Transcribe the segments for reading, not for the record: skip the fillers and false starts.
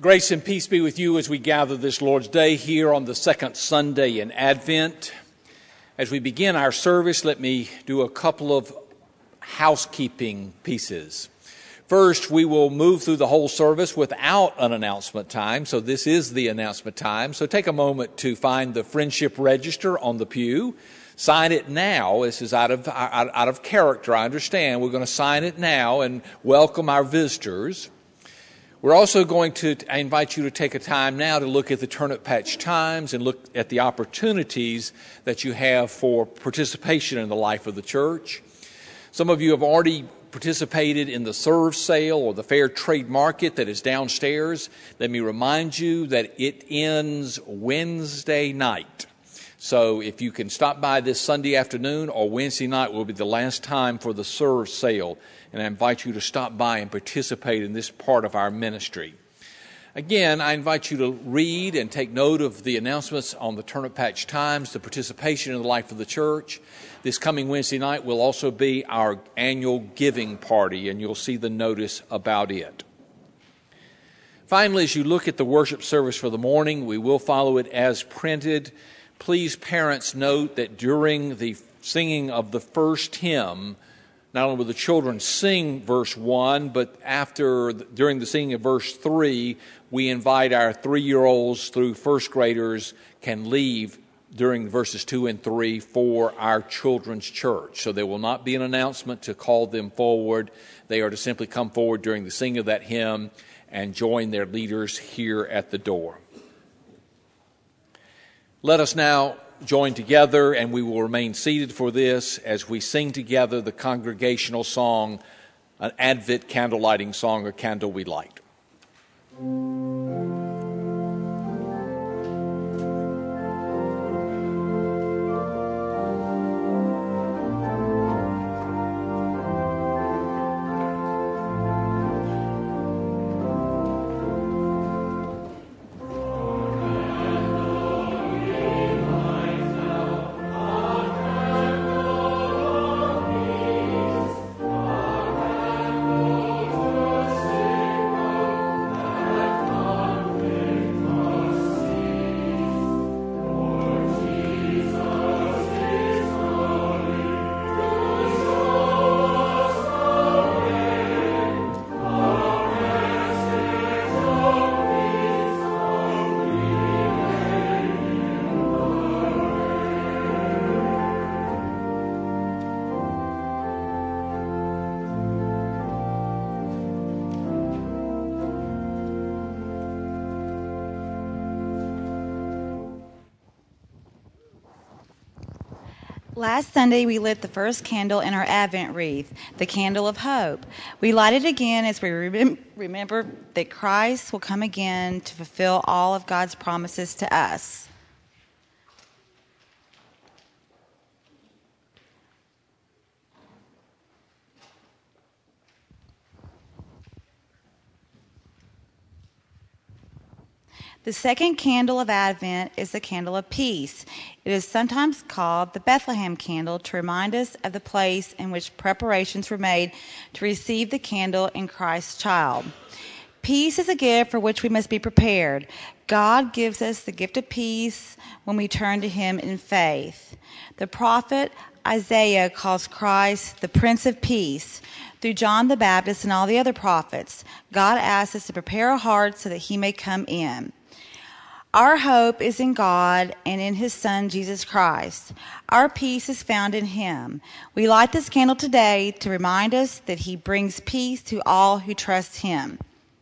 Grace and peace be with you as we gather this Lord's Day here on the second Sunday in Advent. As we begin our service, let me do a couple of housekeeping pieces. First, we will move through the whole service without an announcement time, so this is the announcement time. So take a moment to find the friendship register on the pew. Sign it now. This is out of character, I understand. We're going to sign it now and welcome our visitors. We're also going to invite you to take a time now to look at the Turnip Patch Times and look at the opportunities that you have for participation in the life of the church. Some of you have already participated in the Serve Sale or the Fair Trade Market that is downstairs. Let me remind you that it ends Wednesday night. So if you can stop by this Sunday afternoon or Wednesday night will be the last time for the Serve Sale. And I invite you to stop by and participate in this part of our ministry. Again, I invite you to read and take note of the announcements on the Turnip Patch Times, the participation in the life of the church. This coming Wednesday night will also be our annual giving party, and you'll see the notice about it. Finally, as you look at the worship service for the morning, we will follow it as printed. Please, parents, note that during the singing of the first hymn, not only will the children sing verse 1, but during the singing of verse 3, we invite our 3-year-olds through first graders can leave during verses 2 and 3 for our children's church. So there will not be an announcement to call them forward. They are to simply come forward during the singing of that hymn and join their leaders here at the door. Let us now join together, and we will remain seated for this as we sing together the congregational song, an Advent candle lighting song, A Candle We Light. Last Sunday, we lit the first candle in our Advent wreath, the candle of hope. We light it again as we remember that Christ will come again to fulfill all of God's promises to us. The second candle of Advent is the candle of peace. It is sometimes called the Bethlehem candle to remind us of the place in which preparations were made to receive the candle in Christ's child. Peace is a gift for which we must be prepared. God gives us the gift of peace when we turn to Him in faith. The prophet Isaiah calls Christ the Prince of Peace. Through John the Baptist and all the other prophets, God asks us to prepare our hearts so that He may come in. Our hope is in God and in His Son, Jesus Christ. Our peace is found in Him. We light this candle today to remind us that He brings peace to all who trust Him.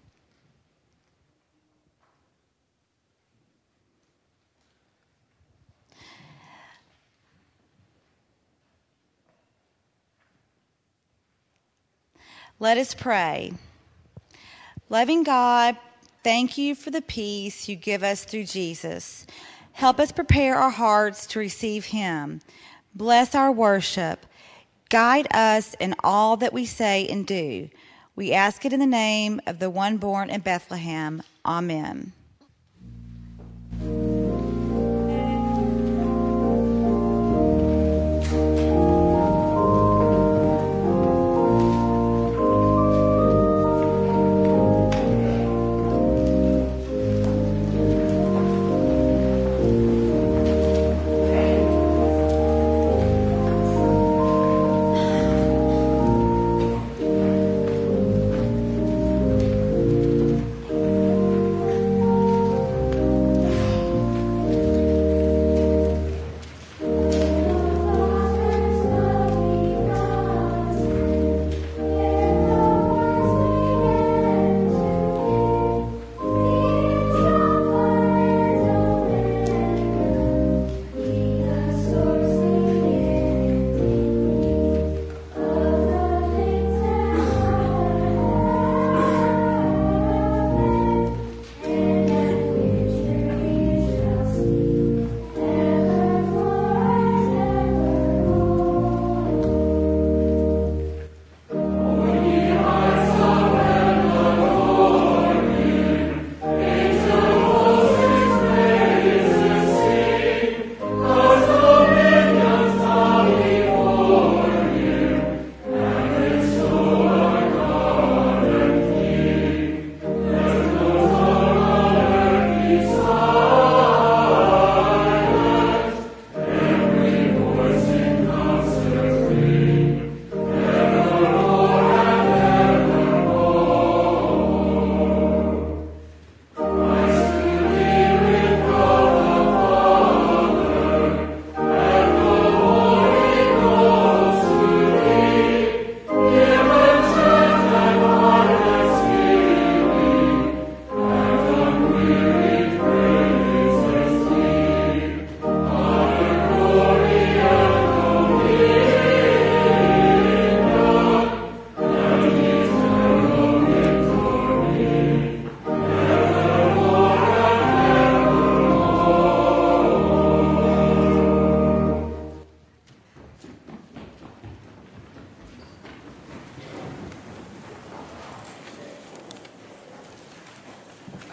Let us pray. Loving God, thank you for the peace you give us through Jesus. Help us prepare our hearts to receive Him. Bless our worship. Guide us in all that we say and do. We ask it in the name of the one born in Bethlehem. Amen.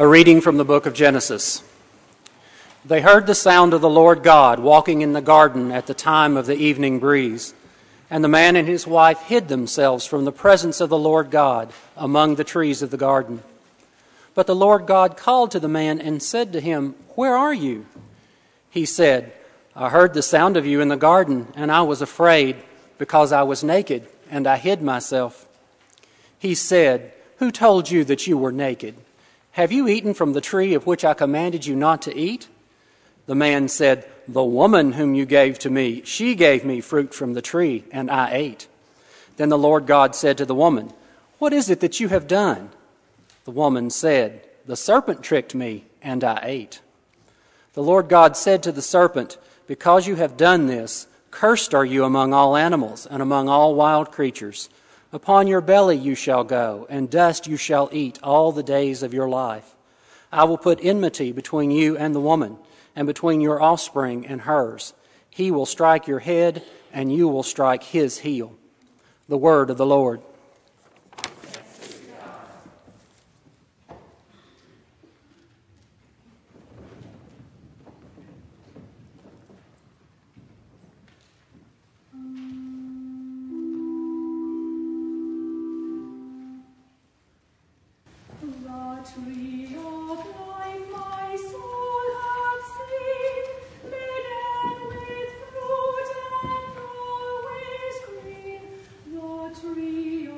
A reading from the book of Genesis. They heard the sound of the Lord God walking in the garden at the time of the evening breeze. And the man and his wife hid themselves from the presence of the Lord God among the trees of the garden. But the Lord God called to the man and said to him, "Where are you?" He said, "I heard the sound of you in the garden, and I was afraid because I was naked, and I hid myself." He said, "Who told you that you were naked? Have you eaten from the tree of which I commanded you not to eat?" The man said, "The woman whom you gave to me, she gave me fruit from the tree, and I ate." Then the Lord God said to the woman, "What is it that you have done?" The woman said, "The serpent tricked me, and I ate." The Lord God said to the serpent, "Because you have done this, cursed are you among all animals and among all wild creatures. Upon your belly you shall go, and dust you shall eat all the days of your life. I will put enmity between you and the woman, and between your offspring and hers. He will strike your head, and you will strike his heel." The word of the Lord. Tree of life, my soul hath seen, laden with fruit and always green. The tree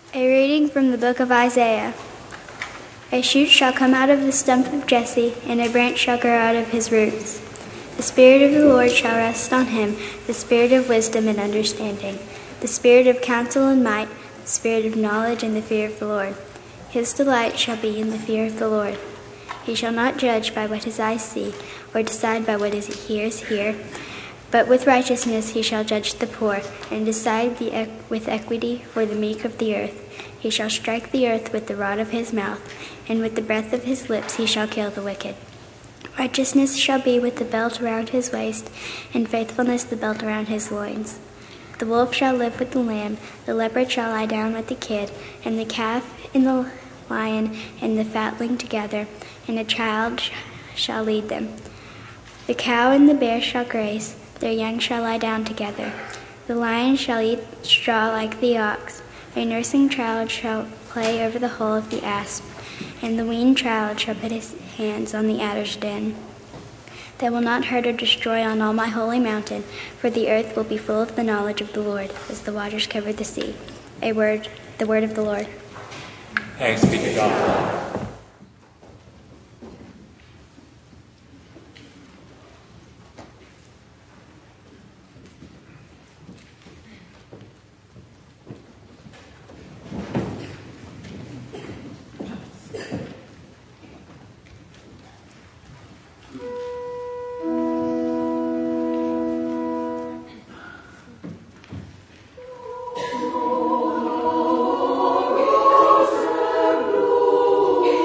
A reading from the book of Isaiah. A shoot shall come out of the stump of Jesse, and a branch shall grow out of his roots. The Spirit of the Lord shall rest on him, the Spirit of wisdom and understanding, the Spirit of counsel and might, the Spirit of knowledge and the fear of the Lord. His delight shall be in the fear of the Lord. He shall not judge by what his eyes see, or decide by what his ears hear, but with righteousness he shall judge the poor, and decide with equity for the meek of the earth. He shall strike the earth with the rod of his mouth, and with the breath of his lips he shall kill the wicked. Righteousness shall be with the belt around his waist, and faithfulness the belt around his loins. The wolf shall live with the lamb, the leopard shall lie down with the kid, and the calf and the lion and the fatling together, and a child shall lead them. The cow and the bear shall graze, their young shall lie down together. The lion shall eat straw like the ox. A nursing child shall play over the hole of the asp, and the weaned child shall put his hands on the adder's den. They will not hurt or destroy on all my holy mountain, for the earth will be full of the knowledge of the Lord, as the waters cover the sea. The word of the Lord. Thanks be to God. Oh,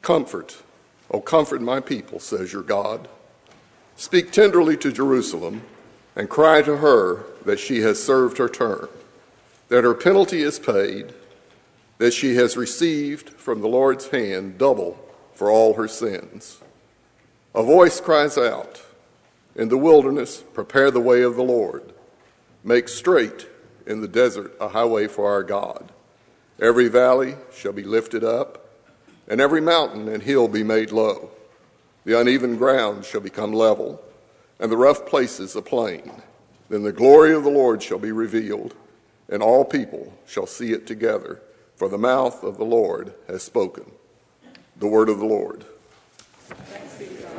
Comfort, O comfort my people, says your God. Speak tenderly to Jerusalem and cry to her that she has served her term, that her penalty is paid, that she has received from the Lord's hand double for all her sins. A voice cries out, in the wilderness, prepare the way of the Lord. Make straight in the desert a highway for our God. Every valley shall be lifted up, and every mountain and hill be made low. The uneven ground shall become level, and the rough places a plain. Then the glory of the Lord shall be revealed, and all people shall see it together, for the mouth of the Lord has spoken. The word of the Lord. Thanks be to God.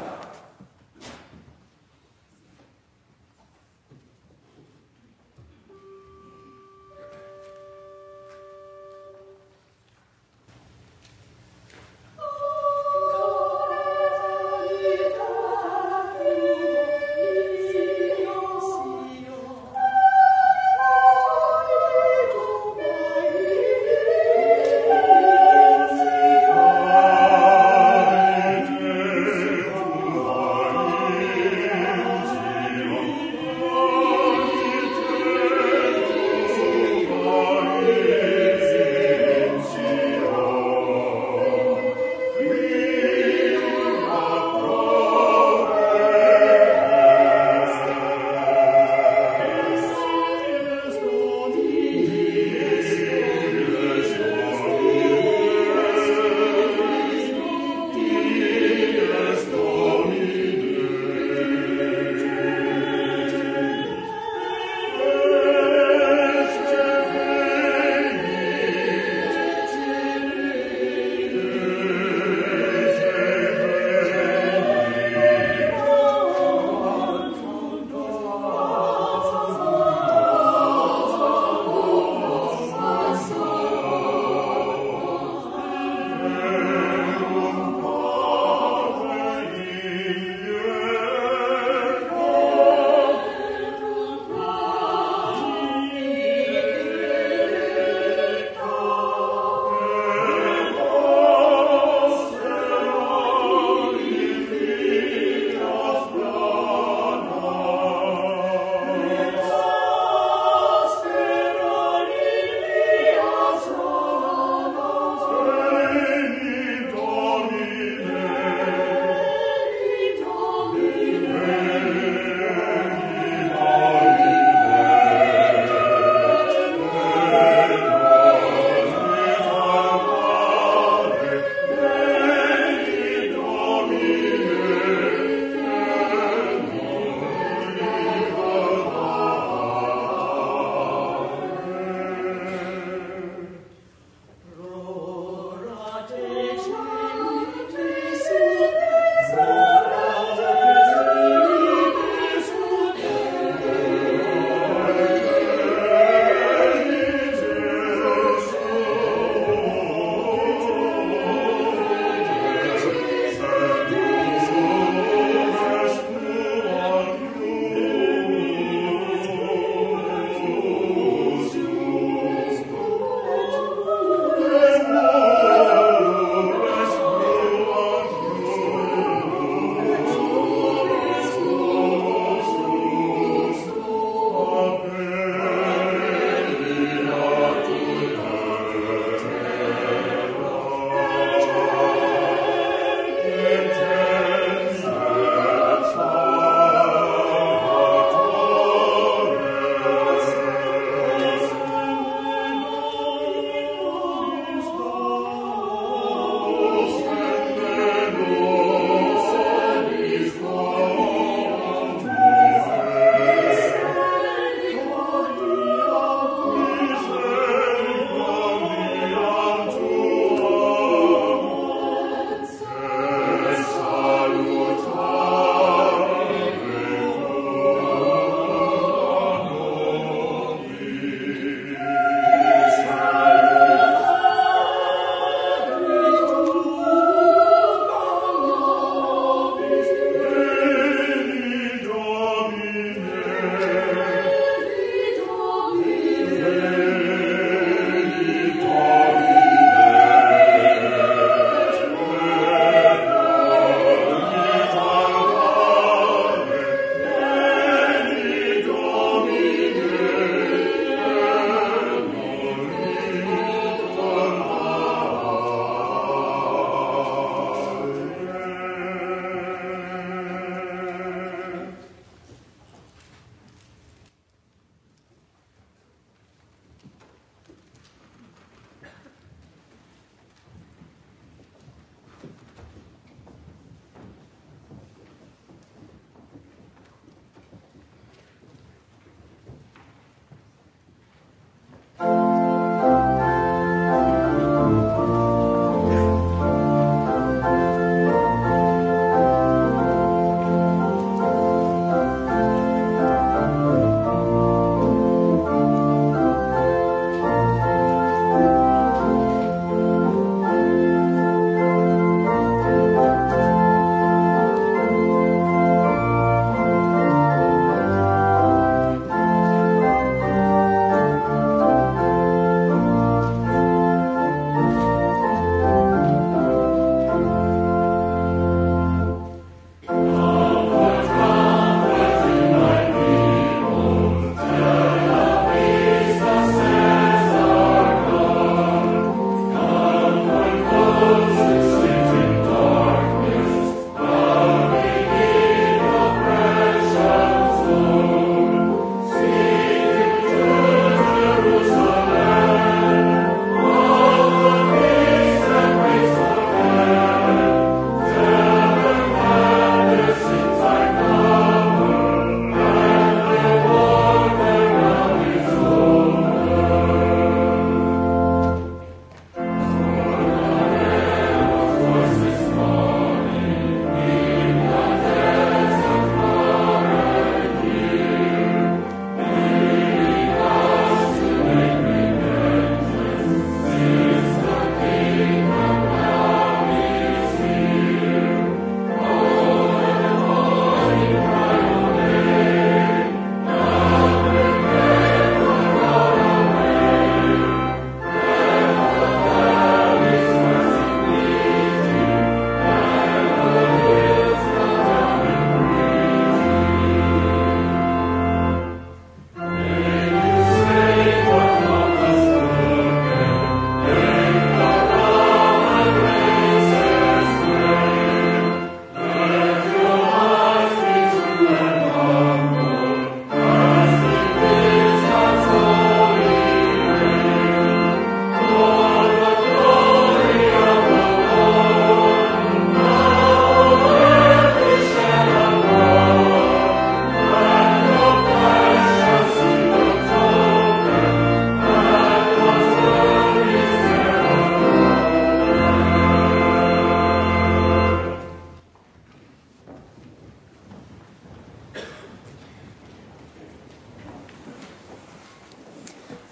Amen.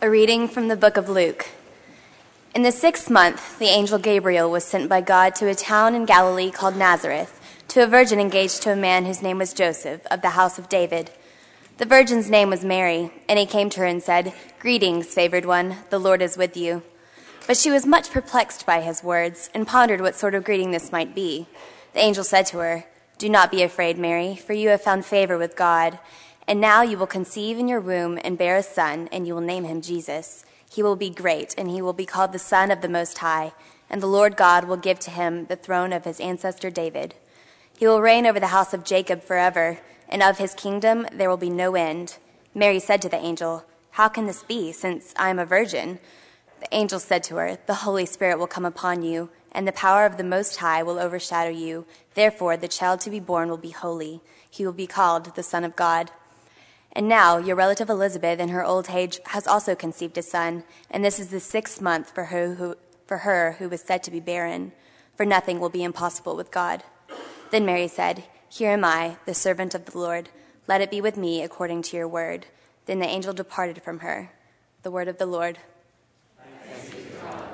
A reading from the book of Luke. In the 6th month, the angel Gabriel was sent by God to a town in Galilee called Nazareth, to a virgin engaged to a man whose name was Joseph, of the house of David. The virgin's name was Mary, and he came to her and said, "Greetings, favored one, the Lord is with you." But she was much perplexed by his words, and pondered what sort of greeting this might be. The angel said to her, "Do not be afraid, Mary, for you have found favor with God. And now you will conceive in your womb and bear a son, and you will name him Jesus. He will be great, and he will be called the Son of the Most High, and the Lord God will give to him the throne of his ancestor David. He will reign over the house of Jacob forever, and of his kingdom there will be no end." Mary said to the angel, "How can this be, since I am a virgin?" The angel said to her, "The Holy Spirit will come upon you, and the power of the Most High will overshadow you. Therefore the child to be born will be holy. He will be called the Son of God. And now your relative Elizabeth in her old age has also conceived a son, and this is the 6th month for her who was said to be barren, for nothing will be impossible with God." Then Mary said, "Here am I, the servant of the Lord. Let it be with me according to your word." Then the angel departed from her. The word of the Lord. Thanks be to God.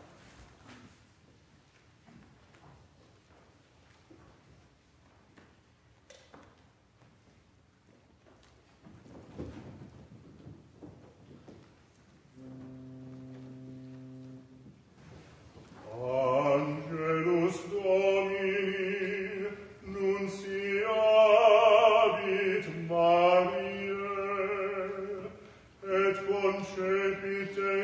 Angelus Domini, nunciavit Mariae, et concepit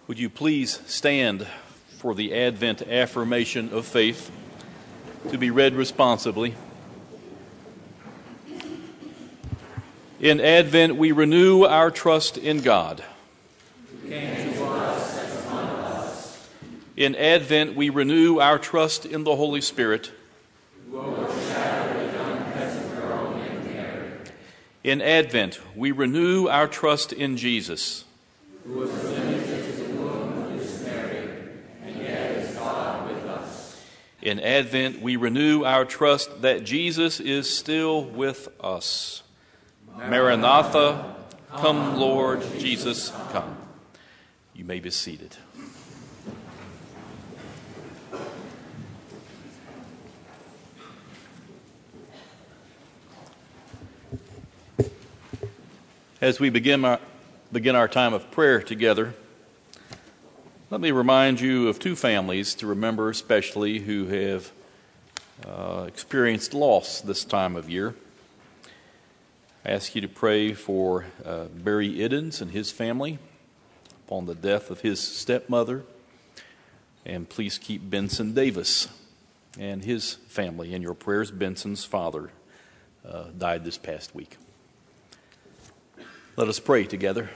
Would you please stand for the Advent affirmation of faith to be read responsibly? In Advent, we renew our trust in God. In Advent, we renew our trust in the Holy Spirit. In Advent, we renew our trust in Jesus. In Advent, we renew our trust that Jesus is still with us. Maranatha, come Lord Jesus, come. You may be seated. As we begin our time of prayer together, let me remind you of two families to remember especially who have experienced loss this time of year. I ask you to pray for Barry Iddens and his family upon the death of his stepmother. And please keep Benson Davis and his family in your prayers. Benson's father died this past week. Let us pray together.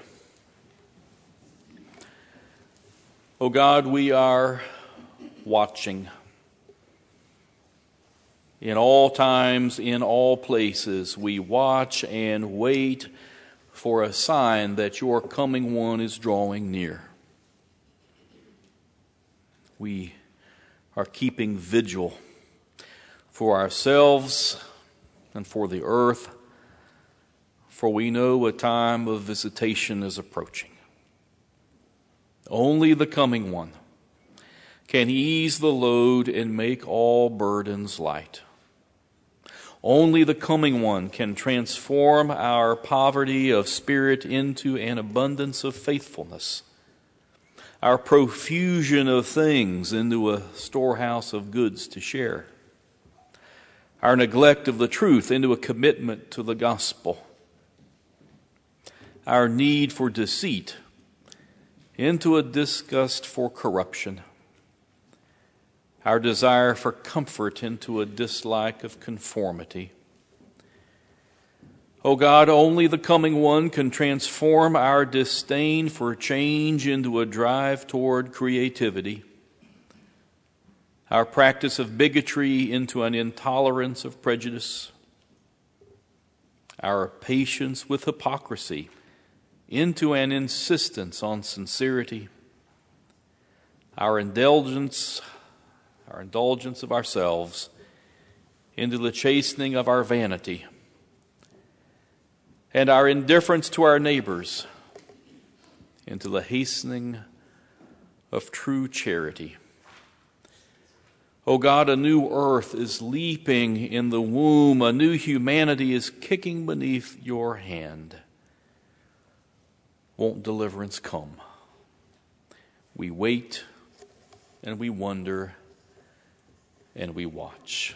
Oh God, we are watching. In all times, in all places, we watch and wait for a sign that your coming one is drawing near. We are keeping vigil for ourselves and for the earth, for we know a time of visitation is approaching. Only the coming one can ease the load and make all burdens light. Only the coming one can transform our poverty of spirit into an abundance of faithfulness, our profusion of things into a storehouse of goods to share, our neglect of the truth into a commitment to the gospel, our need for deceit into a disgust for corruption, our desire for comfort into a dislike of conformity. Oh God, only the coming one can transform our disdain for change into a drive toward creativity, our practice of bigotry into an intolerance of prejudice, our patience with hypocrisy into an insistence on sincerity, our indulgence of ourselves into the chastening of our vanity, and our indifference to our neighbors into the hastening of true charity. O God, a new earth is leaping in the womb, a new humanity is kicking beneath your hand. Won't deliverance come? We wait and we wonder and we watch.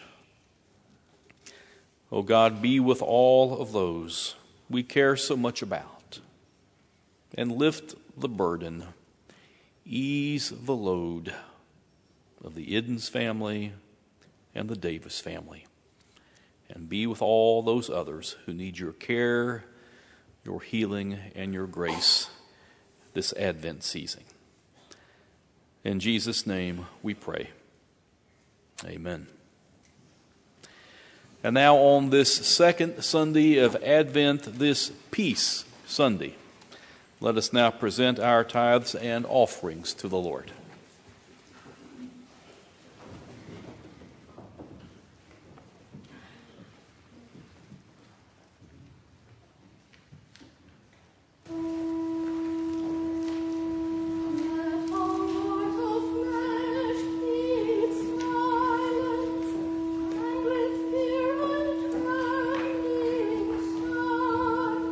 Oh God, be with all of those we care so much about and lift the burden, ease the load of the Iddens family and the Davis family, and be with all those others who need your care, your healing, and your grace this Advent season. In Jesus' name we pray. Amen. And now on this second Sunday of Advent, this Peace Sunday, let us now present our tithes and offerings to the Lord.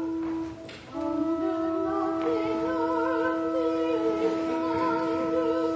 Thank you.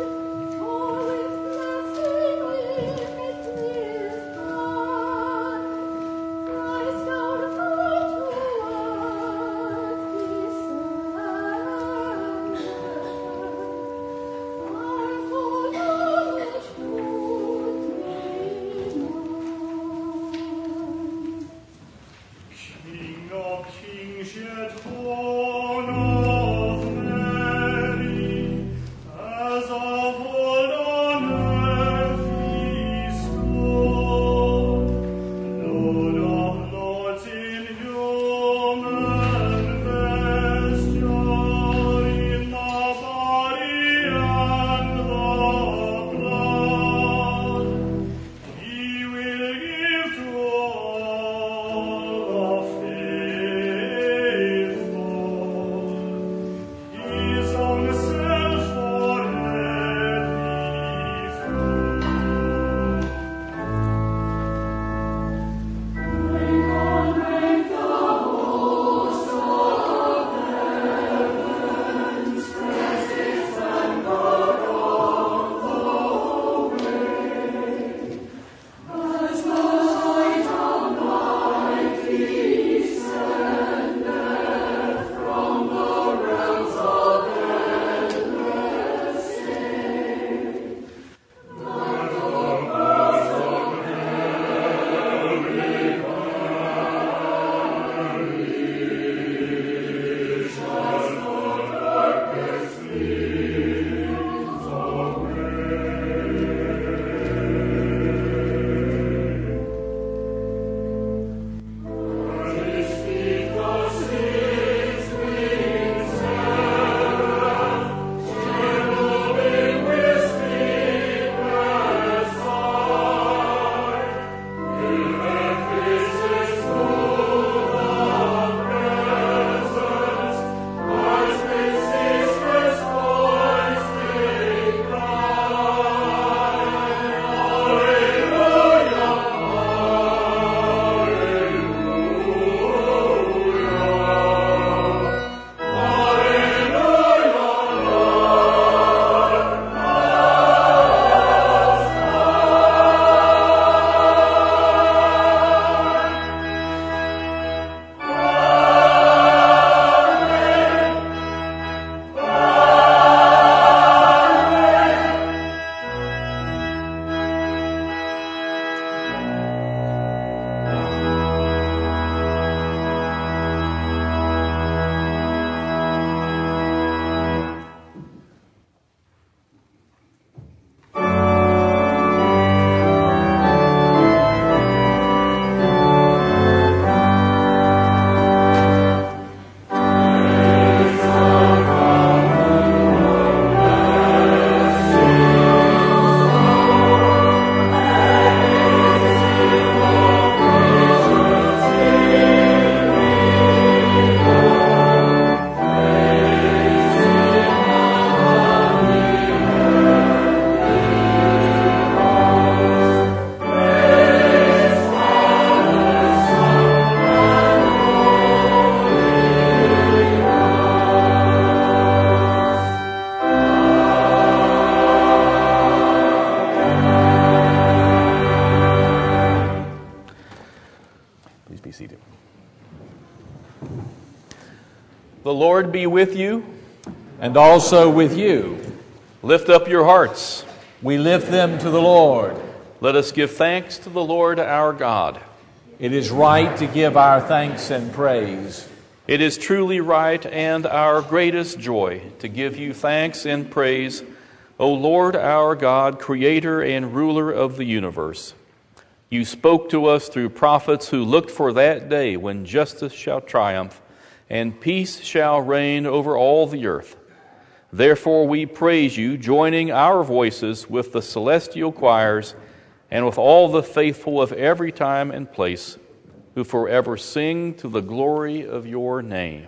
Lord be with you. And also with you. Lift up your hearts. We lift them to the Lord. Let us give thanks to the Lord our God. It is right to give our thanks and praise. It is truly right and our greatest joy to give you thanks and praise, O Lord our God, creator and ruler of the universe. You spoke to us through prophets who looked for that day when justice shall triumph and peace shall reign over all the earth. Therefore we praise you, joining our voices with the celestial choirs and with all the faithful of every time and place, who forever sing to the glory of your name.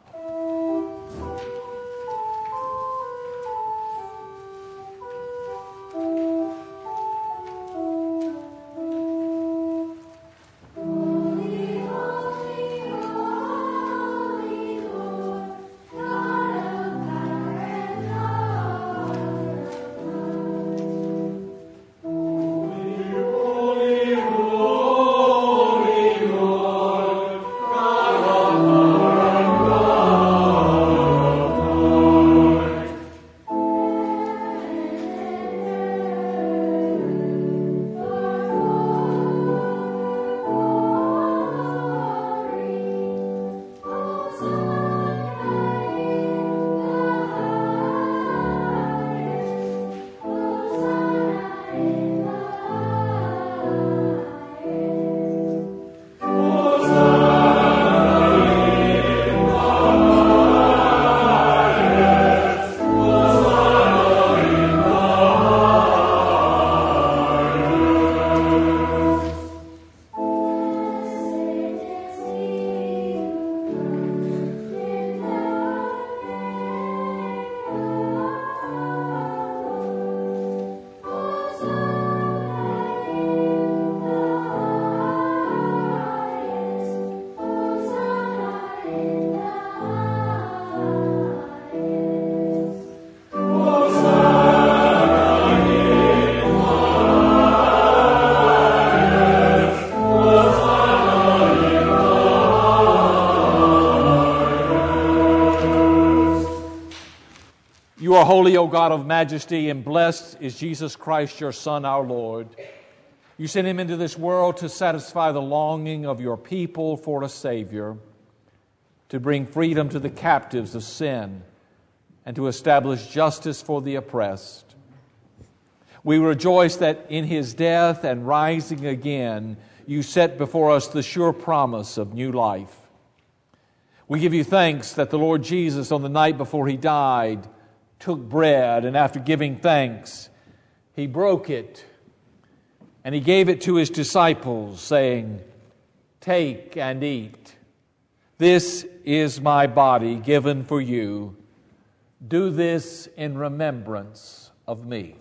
You are holy, O God of majesty, and blessed is Jesus Christ, your Son, our Lord. You sent him into this world to satisfy the longing of your people for a Savior, to bring freedom to the captives of sin, and to establish justice for the oppressed. We rejoice that in his death and rising again, you set before us the sure promise of new life. We give you thanks that the Lord Jesus, on the night before he died, took bread, and after giving thanks, he broke it, and he gave it to his disciples, saying, "Take and eat. This is my body given for you. Do this in remembrance of me."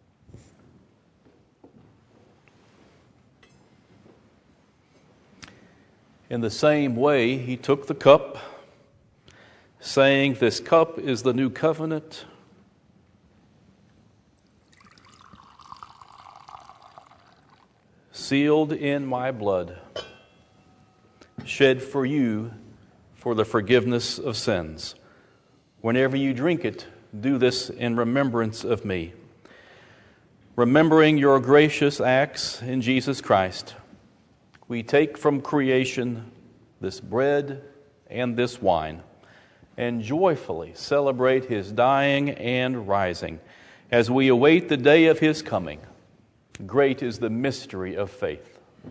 In the same way, he took the cup, saying, "This cup is the new covenant, sealed in my blood, shed for you for the forgiveness of sins. Whenever you drink it, do this in remembrance of me." Remembering your gracious acts in Jesus Christ, we take from creation this bread and this wine, and joyfully celebrate his dying and rising as we await the day of his coming. Great is the mystery of faith.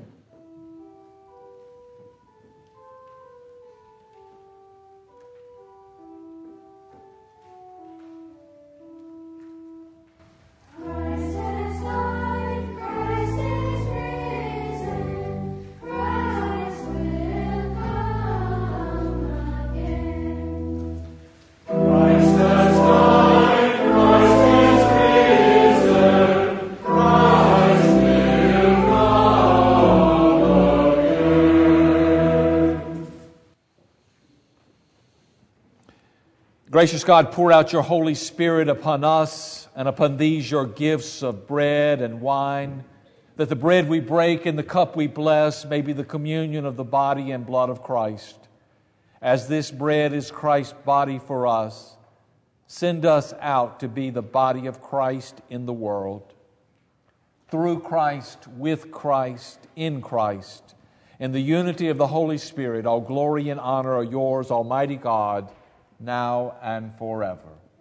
Gracious God, pour out your Holy Spirit upon us and upon these your gifts of bread and wine, that the bread we break and the cup we bless may be the communion of the body and blood of Christ. As this bread is Christ's body for us, send us out to be the body of Christ in the world. Through Christ, with Christ, in Christ, in the unity of the Holy Spirit, all glory and honor are yours, Almighty God, now and forever.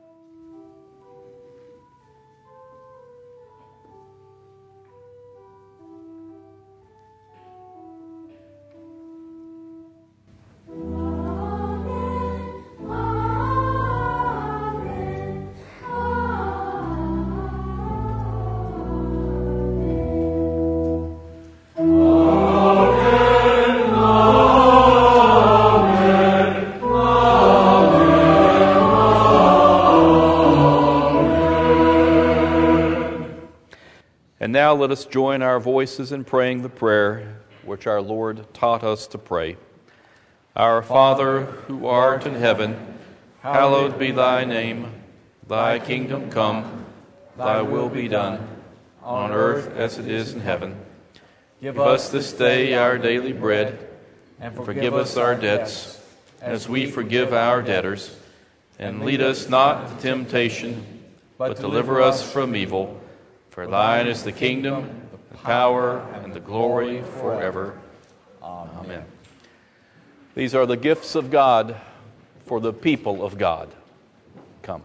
And now let us join our voices in praying the prayer which our Lord taught us to pray. Our Father, who art in heaven, hallowed be thy name. Thy kingdom come, thy will be done, on earth as it is in heaven. Give us this day our daily bread, and forgive us our debts, as we forgive our debtors. And lead us not into temptation, but deliver us from evil. For thine is the kingdom, the power, and the glory forever. Amen. These are the gifts of God for the people of God. Come.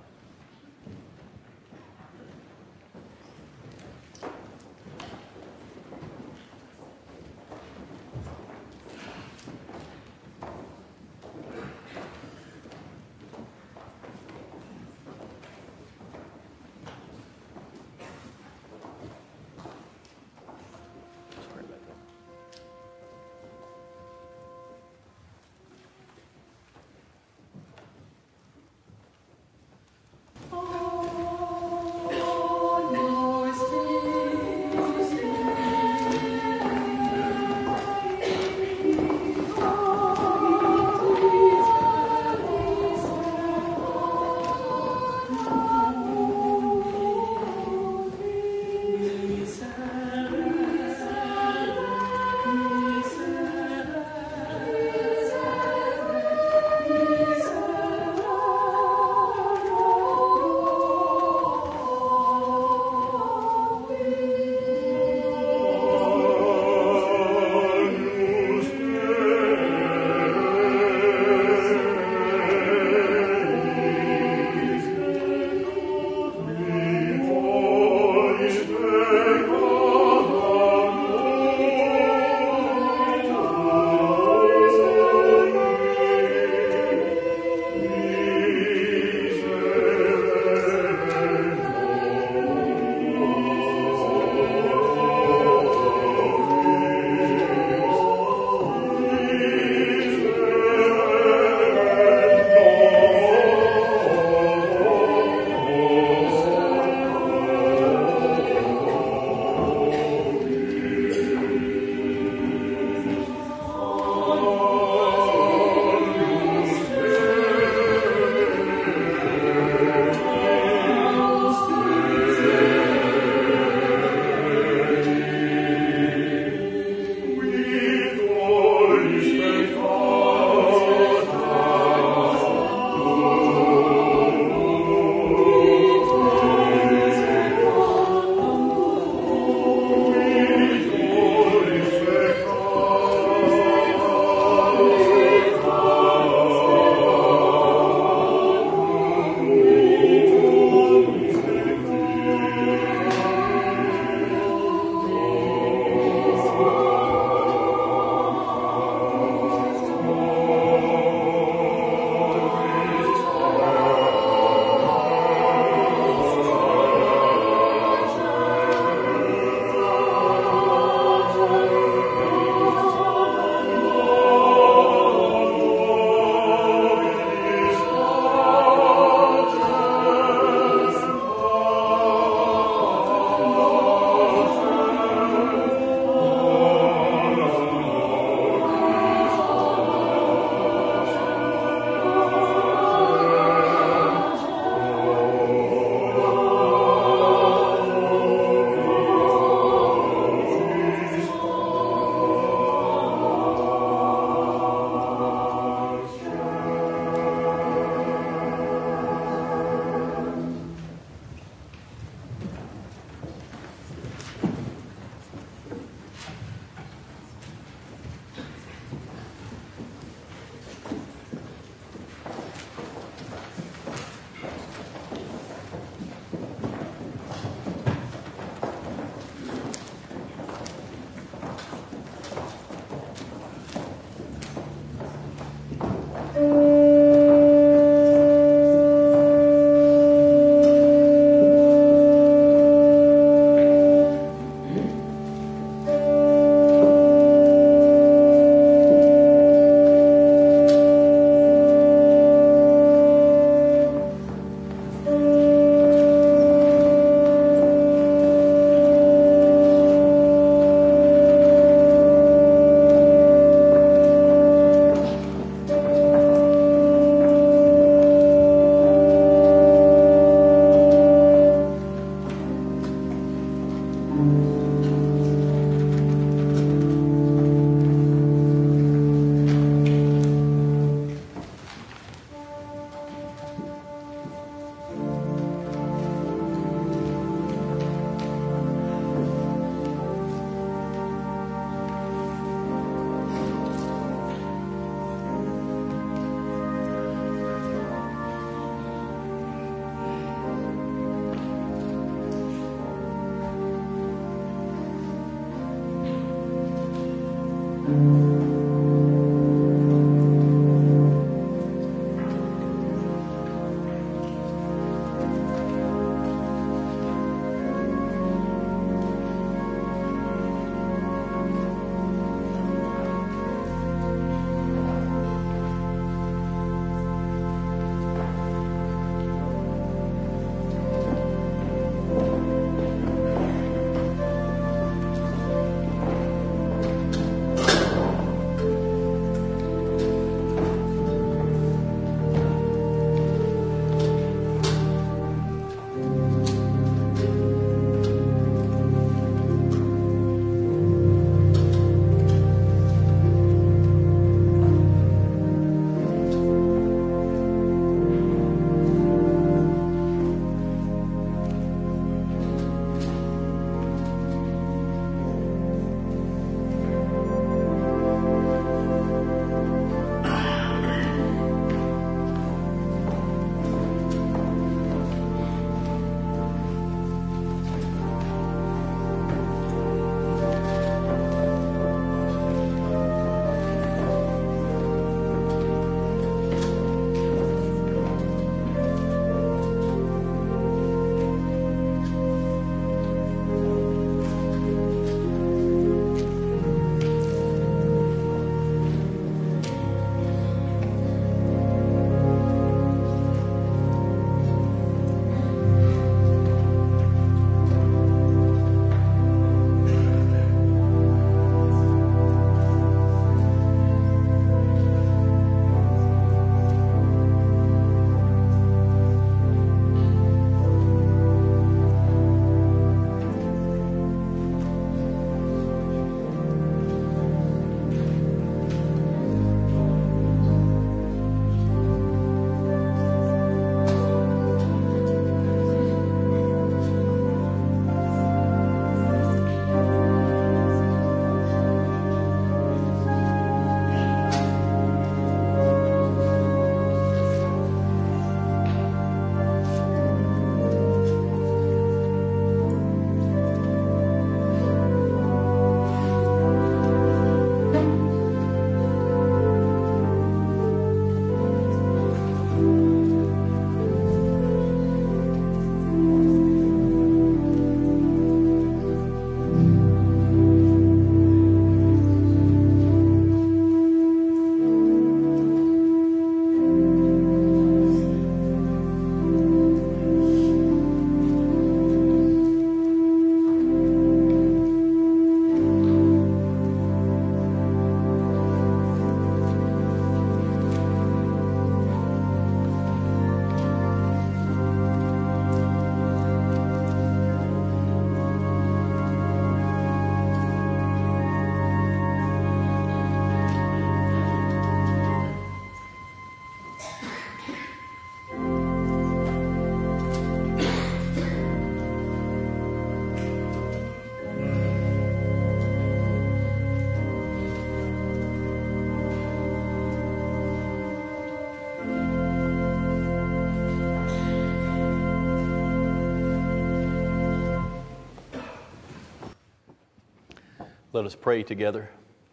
Let us pray together.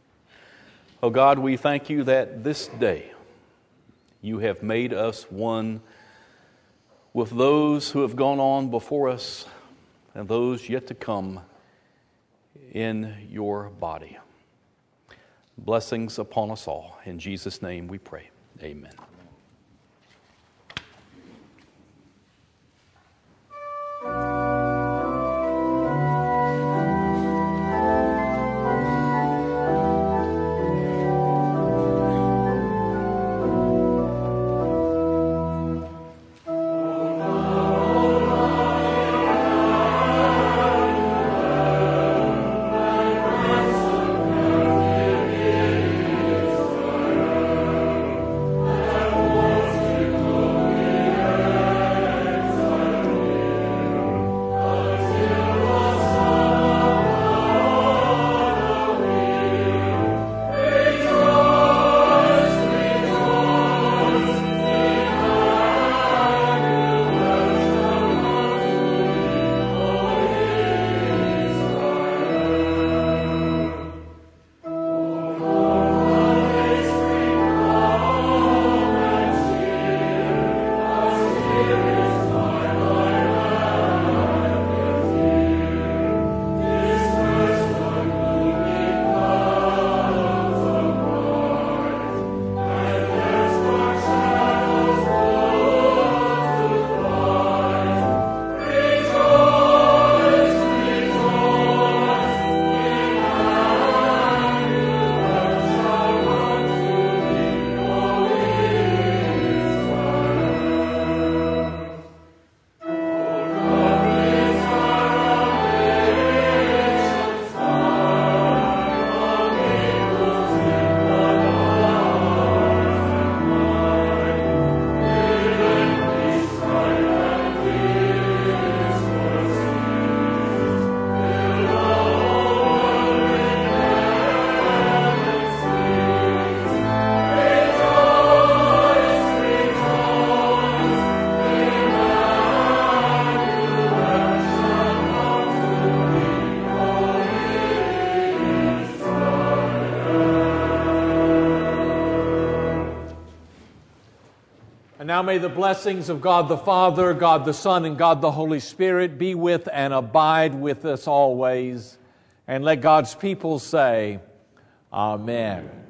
Oh God, we thank you that this day you have made us one with those who have gone on before us and those yet to come in your body. Blessings upon us all. In Jesus' name we pray. Amen. Now may the blessings of God the Father, God the Son, and God the Holy Spirit be with and abide with us always. And let God's people say, Amen.